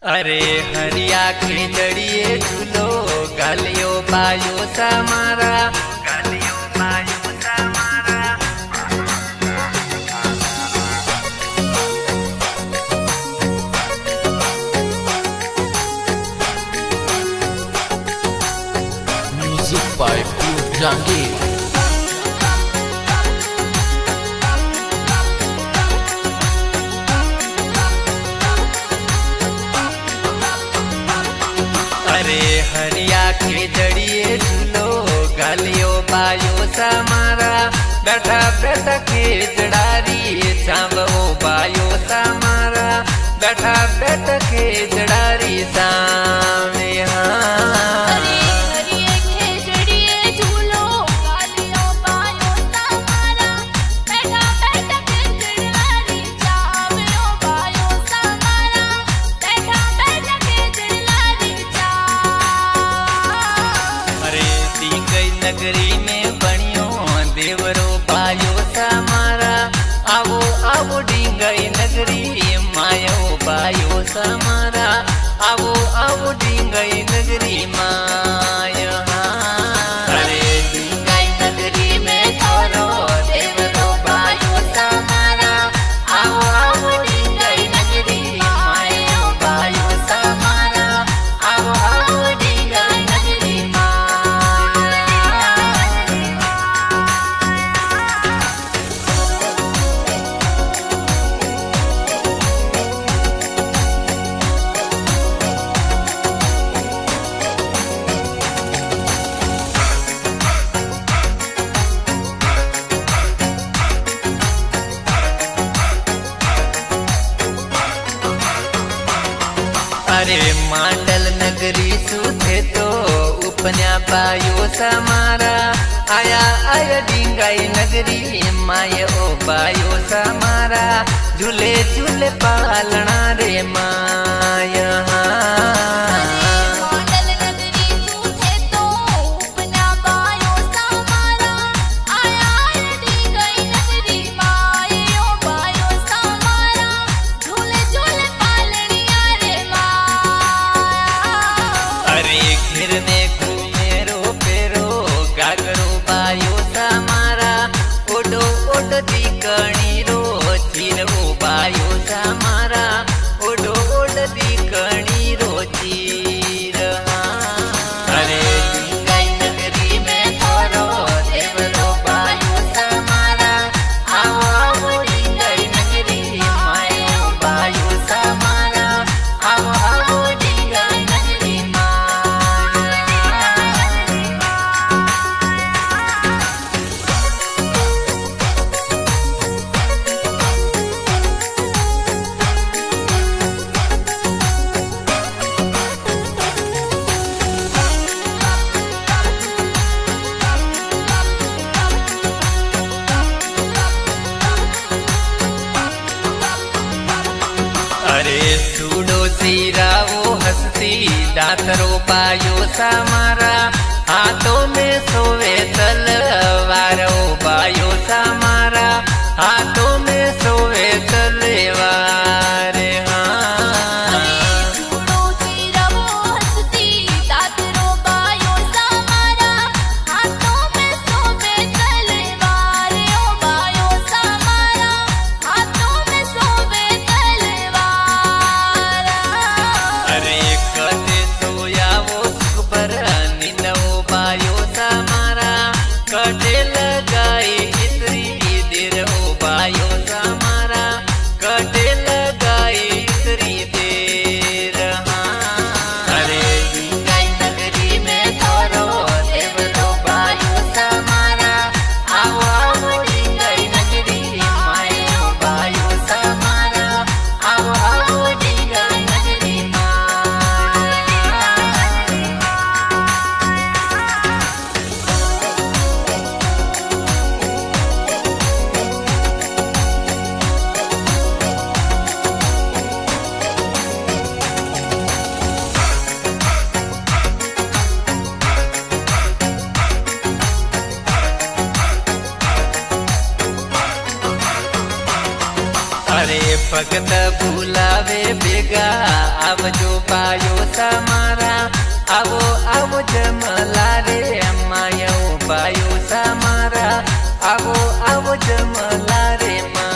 अरे हरिया खिचड़िए झूलो गालियो पायो समारा गालियो पायो समारा। Music by Jahangir. अरे हरिया खिचड़िए झूलो गालियो पायो समारा बैठा बैठा खिचड़ारी चांबो पायो समारा बैठा बैठा खिचड़ारी सामे नगरी में बनियो देवरो पायो समारा आवो आवो डिंगई नगरी मायो पायो समारा आवो आवो डिंगई नगरी माया। अरे डिंगई नगरी में थोरो देवरो पायो समारा आवो आवो डिंगई नगरी मायो पायो समारा आवो आवो डिंगई नगरी अरे मांडल नगरी सुथे तो उपन्या पायो समारा आया आया डिंगाई नगरी माय ओ पायो समारा झूले झूले पालना रे माया। घिरने घूमेरो पेरो गागरो पायो समारा ओडो ओडो दीकणी रो चीरो पायो समारा ओडो ओडो दीकणी रो चीर। अरे डिंगाई नगरी में थोरो देवरो पायो समारा आवो आवो डिंगाई नगरी मायो पायो समारा आवो आवो डिंगाई नगरी अरे सूडो सिरावो हस्ती दातरो पायो समारा हाथों में सोवे तलवारो पायो समारा हाथों में सोवे तलवार। कटे लगाई इतरी देर हो पायो समारा कटे लगाई इतरी देर। अरे डिंगाई नगरी में थोरो देवरो पायो समारा आवो आवो डिंगाई नगरी मायो पायो समारा आवो आवो डिंगाई नगरी अरे भगत बुलावे बेगा आवजो બાયો સમારા આવો આવો જમલા રે અમાયો બાયો સમારા આવો આવો જમલા રે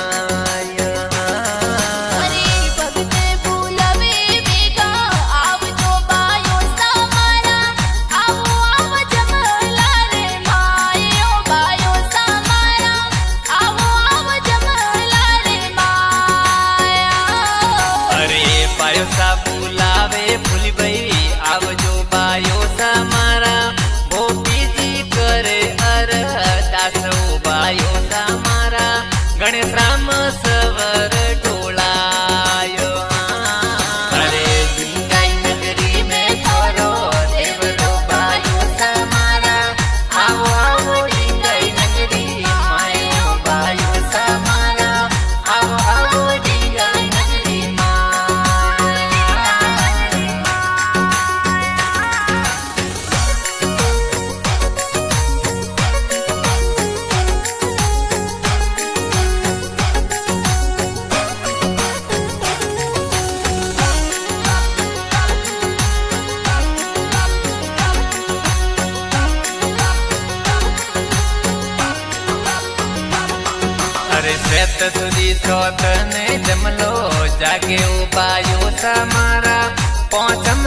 बुलावे फूली भाई आवजो बायो समारा भोपीजी करे दासो बायो समारा गणेश राम सवर टोलायो अरे दुनियाई नगरी में थोरो देवरो बायो समारा आवो आवो दुनियाई नगरी मायो बायो समारा आवो आवो दुनियाई नगरी अरे श्वेत सुधी सोत ने जमलो जागे उबायो समारा पहुंच